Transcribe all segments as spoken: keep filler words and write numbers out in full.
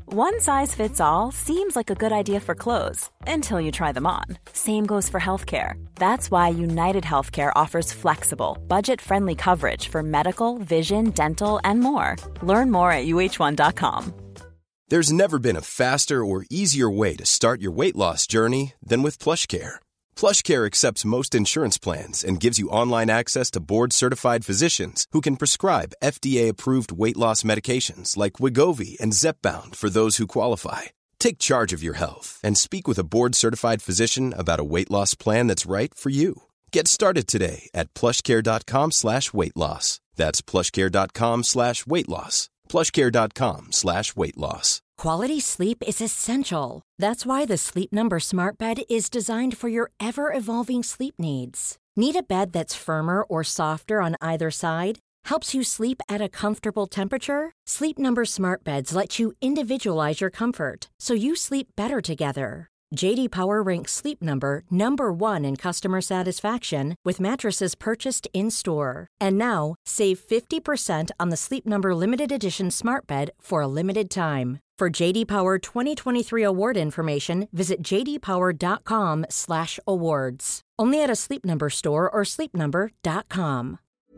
One size fits all seems like a good idea for clothes until you try them on. Same goes for healthcare. That's why United Healthcare offers flexible, budget-friendly coverage for medical, vision, dental, and more. Learn more at U H one dot com. There's never been a faster or easier way to start your weight loss journey than with PlushCare. PlushCare accepts most insurance plans and gives you online access to board-certified physicians who can prescribe F D A-approved weight loss medications like Wegovy and Zepbound for those who qualify. Take charge of your health and speak with a board-certified physician about a weight loss plan that's right for you. Get started today at plushcare.com slash weight loss. That's plushcare.com slash weight loss. plushcare.com slash weight loss. Quality sleep is essential. That's why the Sleep Number Smart Bed is designed for your ever-evolving sleep needs. Need a bed that's firmer or softer on either side? Helps you sleep at a comfortable temperature? Sleep Number Smart Beds let you individualize your comfort, so you sleep better together. J D Power ranks Sleep Number number one in customer satisfaction with mattresses purchased in-store. And now, save fifty percent on the Sleep Number Limited Edition Smart Bed for a limited time. For J D Power twenty twenty-three award information, visit jdpower.com slash awards. Only at a Sleep Number store or sleep number dot com.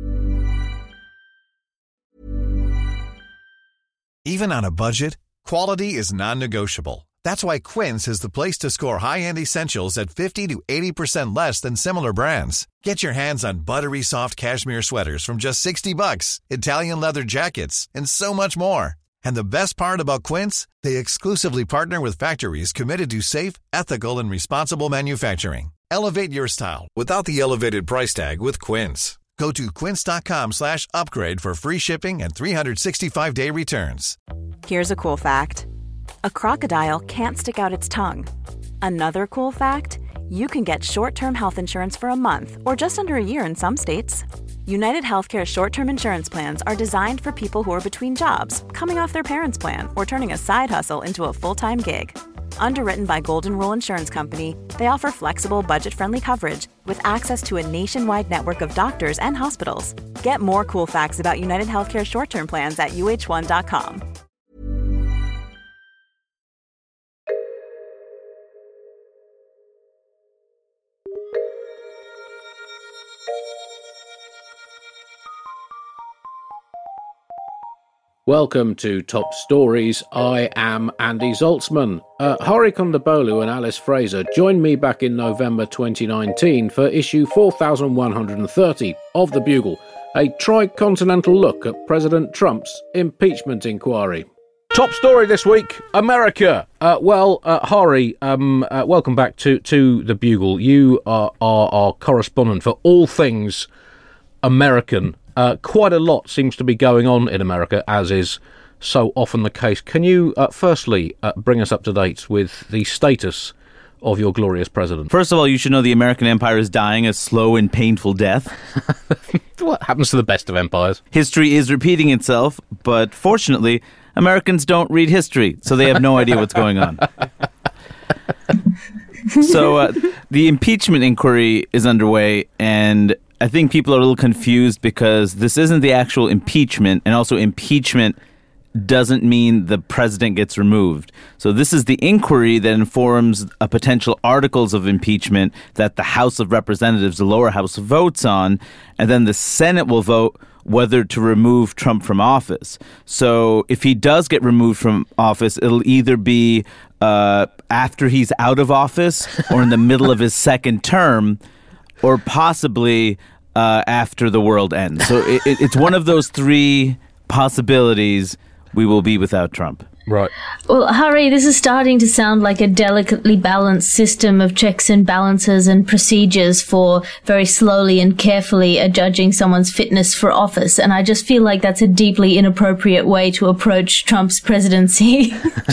Even on a budget, quality is non-negotiable. That's why Quince is the place to score high-end essentials at fifty to eighty percent less than similar brands. Get your hands on buttery soft cashmere sweaters from just sixty bucks, Italian leather jackets, and so much more. And the best part about Quince, they exclusively partner with factories committed to safe, ethical, and responsible manufacturing. Elevate your style without the elevated price tag with Quince. Go to quince.com slash upgrade for free shipping and three sixty-five day returns. Here's a cool fact. A crocodile can't stick out its tongue. Another cool fact, you can get short-term health insurance for a month or just under a year in some states. United Healthcare short-term insurance plans are designed for people who are between jobs, coming off their parents' plan, or turning a side hustle into a full-time gig. Underwritten by Golden Rule Insurance Company, they offer flexible, budget-friendly coverage with access to a nationwide network of doctors and hospitals. Get more cool facts about United Healthcare short-term plans at U H one dot com. Welcome to Top Stories. I am Andy Zaltzman. Uh, Hari Kondabolu and Alice Fraser joined me back in November twenty nineteen for issue four thousand one hundred thirty of The Bugle, a tri-continental look at President Trump's impeachment inquiry. Top story this week, America. Uh, well, uh, Hari, um, uh, welcome back to, to The Bugle. You are, are our correspondent for all things American. Uh, quite a lot seems to be going on in America, as is so often the case. Can you, uh, firstly, uh, bring us up to date with the status of your glorious president? First of all, you should know the American empire is dying a slow and painful death. What happens to the best of empires? History is repeating itself, but fortunately, Americans don't read history, so they have no idea what's going on. So uh, the impeachment inquiry is underway, and I think people are a little confused because this isn't the actual impeachment, and also impeachment doesn't mean the president gets removed. So this is the inquiry that informs a potential articles of impeachment that the House of Representatives, the lower house, votes on, and then the Senate will vote whether to remove Trump from office. So if he does get removed from office, it'll either be uh, after he's out of office or in the middle of his second term, or possibly uh, after the world ends. So it, it, it's one of those three possibilities we will be without Trump. Right. Well, Hari, this is starting to sound like a delicately balanced system of checks and balances and procedures for very slowly and carefully adjudging someone's fitness for office. And I just feel like that's a deeply inappropriate way to approach Trump's presidency.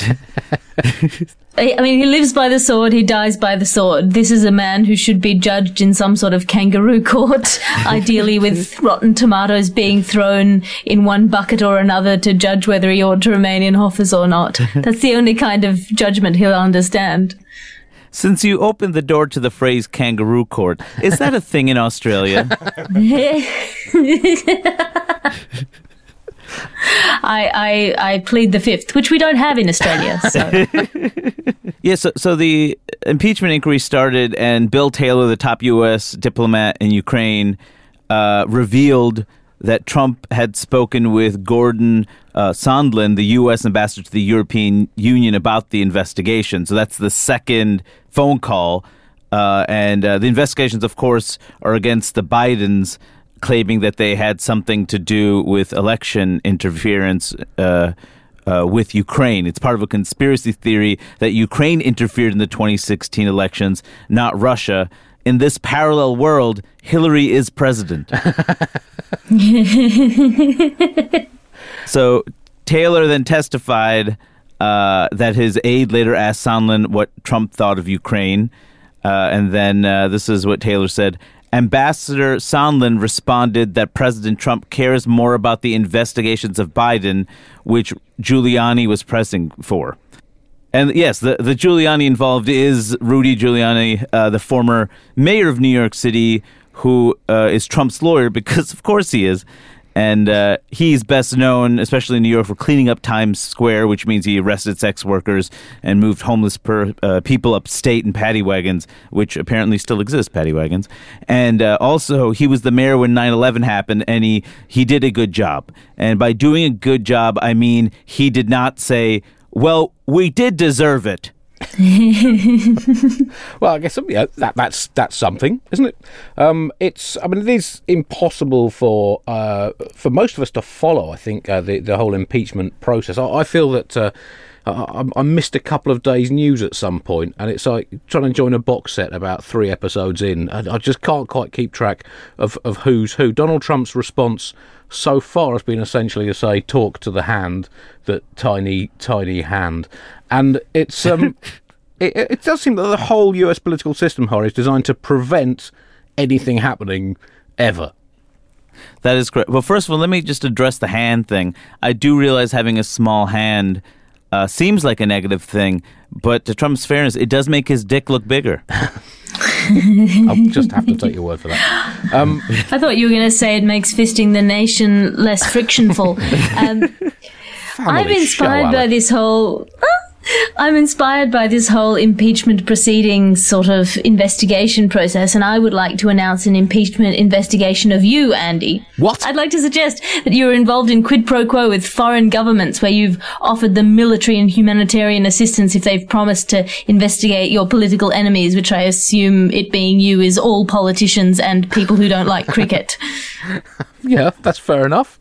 I mean, he lives by the sword, he dies by the sword. This is a man who should be judged in some sort of kangaroo court, ideally with rotten tomatoes being thrown in one bucket or another to judge whether he ought to remain in office or not. That's the only kind of judgment he'll understand. Since you opened the door to the phrase kangaroo court, is that a thing in Australia? I, I I plead the fifth, which we don't have in Australia. So. Yeah, so, so the impeachment inquiry started, and Bill Taylor, the top U S diplomat in Ukraine, uh, revealed that Trump had spoken with Gordon uh, Sondland, the U S ambassador to the European Union, about the investigation. So that's the second phone call. Uh, and uh, the investigations, of course, are against the Bidens, claiming that they had something to do with election interference uh, uh, with Ukraine. It's part of a conspiracy theory that Ukraine interfered in the twenty sixteen elections, not Russia. In this parallel world, Hillary is president. So Taylor then testified uh, that his aide later asked Sondland what Trump thought of Ukraine. Uh, and then uh, this is what Taylor said. Ambassador Sondland responded that President Trump cares more about the investigations of Biden, which Giuliani was pressing for. And yes, the, the Giuliani involved is Rudy Giuliani, uh, the former mayor of New York City, who uh, is Trump's lawyer, because of course he is. And uh, he's best known, especially in New York, for cleaning up Times Square, which means he arrested sex workers and moved homeless per, uh, people upstate in paddy wagons, which apparently still exist, paddy wagons. And uh, also, he was the mayor when nine eleven happened, and he, he did a good job. And by doing a good job, I mean he did not say, well, we did deserve it. Well, I guess yeah, that that's that's something, isn't it? Um, it's I mean, it is impossible for uh, for most of us to follow. I think uh, the the whole impeachment process. I, I feel that uh, I, I missed a couple of days' news at some point, and it's like trying to join a box set about three episodes in. I, I just can't quite keep track of, of who's who. Donald Trump's response so far has been essentially to say, "Talk to the hand, that tiny, tiny hand," and it's um, it, it does seem that the whole U S political system, Horry, is designed to prevent anything happening ever. That is correct. Well, first of all, let me just address the hand thing. I do realize having a small hand uh, seems like a negative thing, but to Trump's fairness, it does make his dick look bigger. I'll just have to take your word for that. Um, I thought you were going to say it makes fisting the nation less frictionful. Um, I'm inspired show, by this whole... I'm inspired by this whole impeachment proceedings sort of investigation process, and I would like to announce an impeachment investigation of you, Andy. What? I'd like to suggest that you're involved in quid pro quo with foreign governments where you've offered them military and humanitarian assistance if they've promised to investigate your political enemies, which I assume, it being you, is all politicians and people who don't like cricket. Yeah, that's fair enough.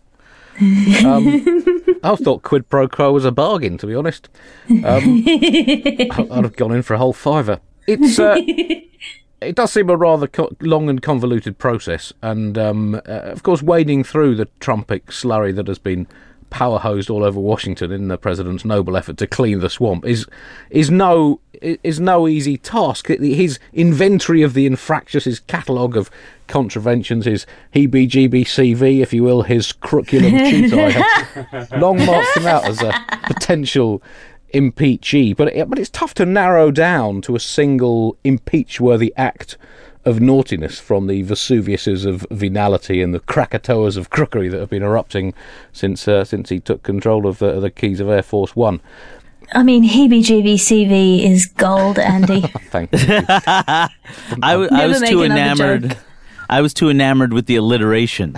um, I thought quid pro quo was a bargain, to be honest. Um, I'd have gone in for a whole fiver. It's uh, it does seem a rather co- long and convoluted process, and um, uh, of course, wading through the Trumpic slurry that has been power hosed all over Washington in the president's noble effort to clean the swamp is is no is no easy task. His inventory of the infractions, his catalogue of contraventions, his heebie-jeebie C V, if you will, his curriculum vitae, has long marked him out as a potential impeachee. But it, but it's tough to narrow down to a single impeach-worthy act of naughtiness from the Vesuviuses of venality and the Krakatoas of crookery that have been erupting since uh, since he took control of the, the keys of Air Force One. I mean, heebie-jeebie C V is gold, Andy. Thank you. I, w- I was too enamored. Joke. I was too enamored with the alliteration.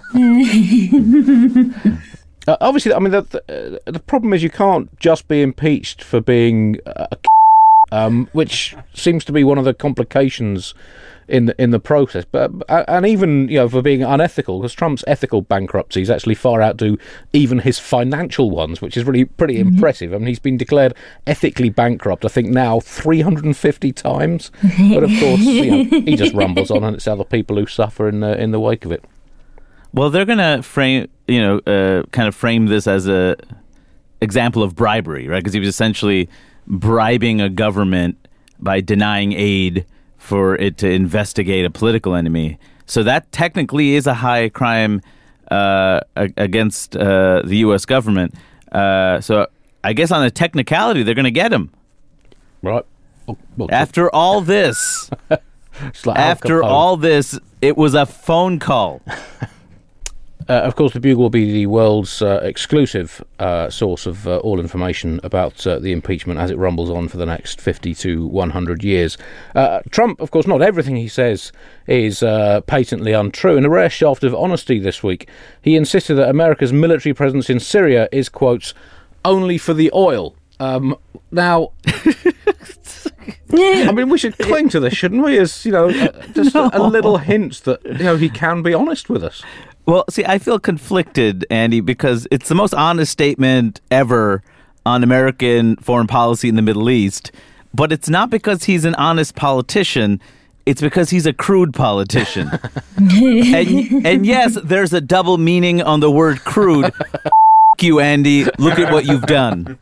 uh, obviously, I mean, the, the, the problem is you can't just be impeached for being a um, which seems to be one of the complications in the, in the process. But and even, you know, for being unethical, because Trump's ethical bankruptcies actually far outdo even his financial ones, which is really pretty mm-hmm. impressive. I mean, he's been declared ethically bankrupt, I think now three hundred fifty times. But of course, you know, he just rumbles on, and it's other people who suffer in the, in the wake of it. Well, they're going to frame, you know, uh, kind of frame this as a example of bribery, right? Because he was essentially bribing a government by denying aid for it to investigate a political enemy. So that technically is a high crime uh, against uh, the U S government. Uh, so I guess on a technicality, they're going to get him. Right. Well, well, after all this, like after all this, it was a phone call. Uh, of course, the Bugle will be the world's uh, exclusive uh, source of uh, all information about uh, the impeachment as it rumbles on for the next fifty to one hundred years. Uh, Trump, of course, not everything he says is uh, patently untrue. In a rare shaft of honesty this week, he insisted that America's military presence in Syria is, quote, only for the oil. Um, now... I mean, we should cling to this, shouldn't we? As, you know, uh, just no. a, a little hint that, you know, he can be honest with us. Well, see, I feel conflicted, Andy, because it's the most honest statement ever on American foreign policy in the Middle East. But it's not because he's an honest politician. It's because he's a crude politician. and, and yes, there's a double meaning on the word crude. You, Andy. Look at what you've done.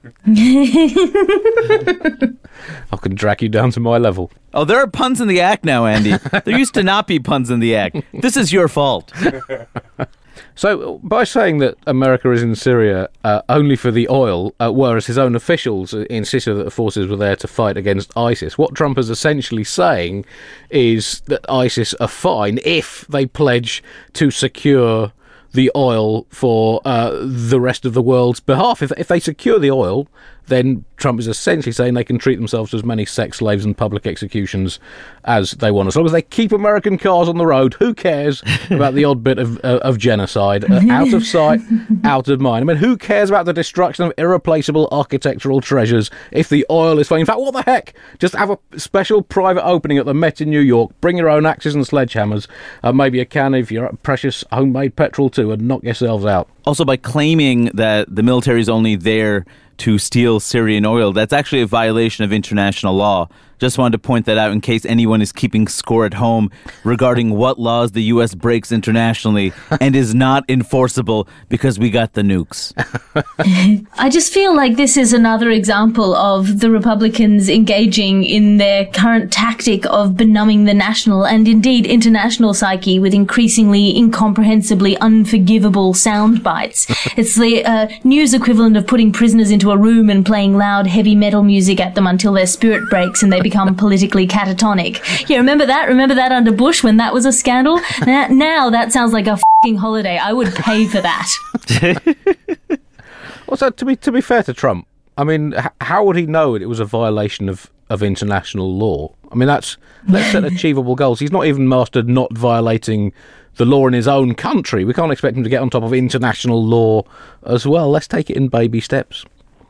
I can drag you down to my level. Oh, there are puns in the act now, Andy. There used to not be puns in the act. This is your fault. So, by saying that America is in Syria uh, only for the oil, uh, whereas his own officials insisted that the forces were there to fight against ISIS, what Trump is essentially saying is that ISIS are fine if they pledge to secure the oil for uh, the rest of the world's behalf. If, if they secure the oil, then Trump is essentially saying they can treat themselves to as many sex slaves and public executions as they want. As long as they keep American cars on the road, who cares about the odd bit of, uh, of genocide? Uh, out of sight, out of mind. I mean, who cares about the destruction of irreplaceable architectural treasures if the oil is fine? In fact, what the heck? Just have a special private opening at the Met in New York, bring your own axes and sledgehammers, uh, maybe a can of your precious homemade petrol too, and knock yourselves out. Also, by claiming that the military is only there to steal Syrian oil, that's actually a violation of international law. Just wanted to point that out in case anyone is keeping score at home regarding what laws the U S breaks internationally and is not enforceable because we got the nukes. I just feel like this is another example of the Republicans engaging in their current tactic of benumbing the national and indeed international psyche with increasingly incomprehensibly unforgivable sound bites. It's the uh, news equivalent of putting prisoners into a room and playing loud heavy metal music at them until their spirit breaks and they become politically catatonic. Yeah, remember that? Remember that under Bush when that was a scandal? Now, now that sounds like a f***ing holiday. I would pay for that. Well, so to be to be fair to Trump, I mean, h- how would he know it was a violation of, of international law? I mean, that's let's set achievable goals. He's not even mastered not violating the law in his own country. We can't expect him to get on top of international law as well. Let's take it in baby steps.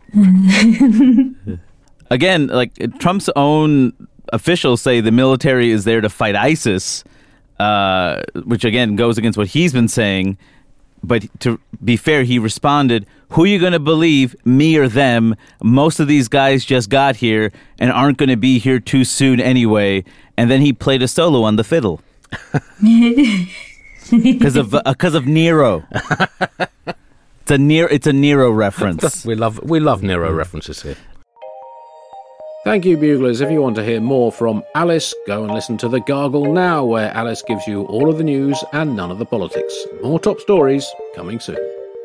Again, like Trump's own officials say the military is there to fight ISIS, uh, which again goes against what he's been saying. But to be fair, he responded, who are you going to believe, me or them? Most of these guys just got here and aren't going to be here too soon anyway. And then he played a solo on the fiddle. Because of because uh, of Nero. It's a Nero, it's a Nero reference. we love we love Nero references here. Thank you, Buglers. If you want to hear more from Alice, go and listen to The Gargle Now, where Alice gives you all of the news and none of the politics. More top stories coming soon.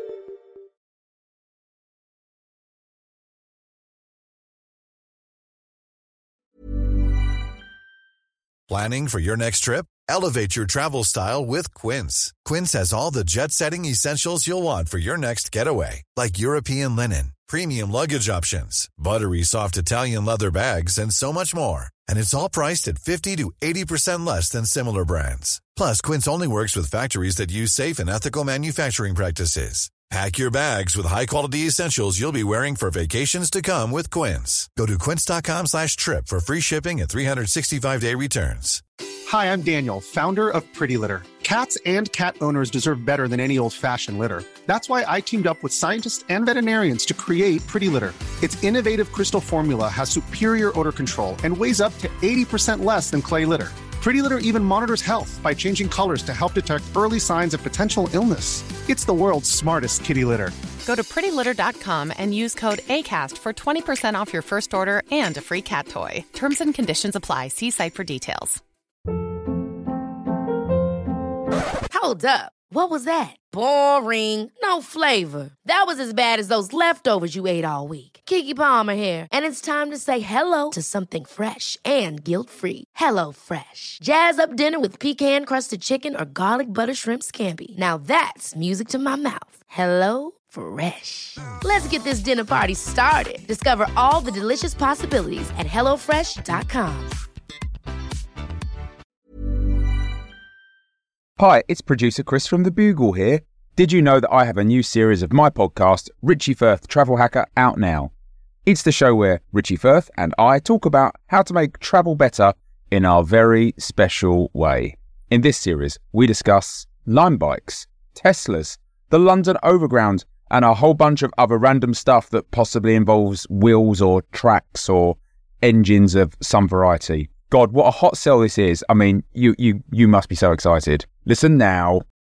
Planning for your next trip? Elevate your travel style with Quince. Quince has all the jet-setting essentials you'll want for your next getaway, like European linen, premium luggage options, buttery soft Italian leather bags, and so much more. And it's all priced at fifty to eighty percent less than similar brands. Plus, Quince only works with factories that use safe and ethical manufacturing practices. Pack your bags with high-quality essentials you'll be wearing for vacations to come with Quince. Go to quince.com slash trip for free shipping and three sixty-five day returns. Hi, I'm Daniel, founder of Pretty Litter. Cats and cat owners deserve better than any old-fashioned litter. That's why I teamed up with scientists and veterinarians to create Pretty Litter. Its innovative crystal formula has superior odor control and weighs up to eighty percent less than clay litter. Pretty Litter even monitors health by changing colors to help detect early signs of potential illness. It's the world's smartest kitty litter. Go to pretty litter dot com and use code ACAST for twenty percent off your first order and a free cat toy. Terms and conditions apply. See site for details. Hold up. What was that? Boring. No flavor. That was as bad as those leftovers you ate all week. Keke Palmer here, and it's time to say hello to something fresh and guilt-free. Hello Fresh. Jazz up dinner with pecan-crusted chicken or garlic butter shrimp scampi. Now that's music to my mouth. Hello Fresh. Let's get this dinner party started. Discover all the delicious possibilities at hello fresh dot com. Hi, it's producer Chris from The Bugle here. Did you know that I have a new series of my podcast, Richie Firth Travel Hacker, out now? It's the show where Richie Firth and I talk about how to make travel better in our very special way. In this series, we discuss Lime bikes, Teslas, the London Overground, and a whole bunch of other random stuff that possibly involves wheels or tracks or engines of some variety. God, what a hot sell this is. I mean, you you you must be so excited. Listen now.